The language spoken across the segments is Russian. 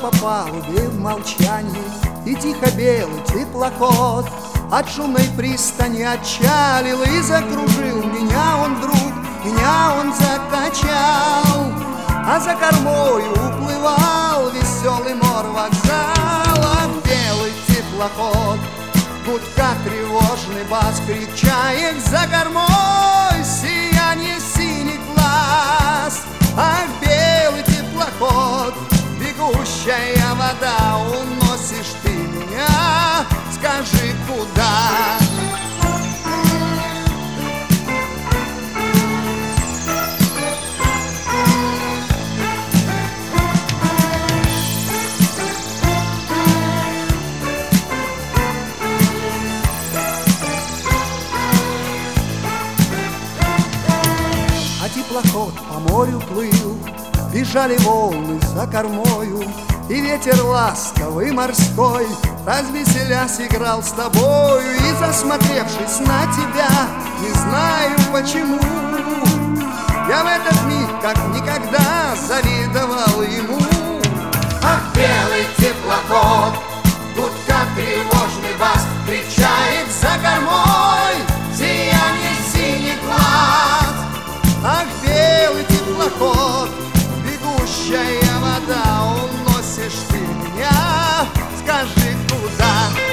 по палубе в молчании, и тихо белый теплоход от шумной пристани отчалил и закружил. Меня он закачал, а за кормою уплывал веселый мор вокзала. Белый теплоход, гудка тревожный бас, крик чаек за кормой, сияние синих глаз. Ах, белый теплоход, бегущая вода, уносишь ты меня, скажи, куда? А теплоход по морю плыл, бежали волны за кормою, и ветер ласковый морской, развеселясь, играл с тобою. И засмотревшись на тебя, не знаю почему, я в этот миг как никогда завидовал ему. Ах, белый теплоход, гудка тревожный бас, кричает за кормой, сияние синих глаз. Ах, белый теплоход, бегущая вода, уносишь ты меня, скажи, куда?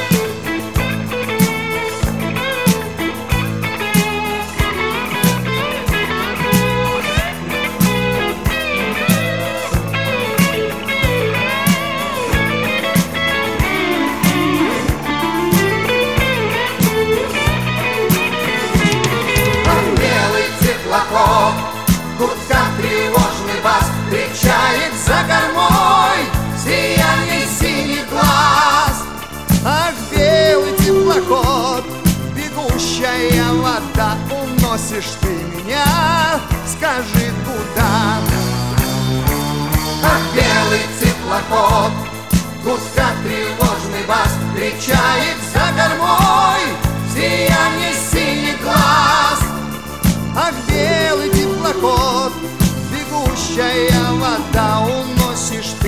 Гудка тревожный бас, кричает за кормой, сияние синих глаз. Ах, белый теплоход, бегущая вода, уносишь ты меня, скажи, куда? Ах, белый теплоход, гудка тревожный бас, кричает за кормой, сияние синих глаз. Ах, белый теплоход, бегущая вода, уносишь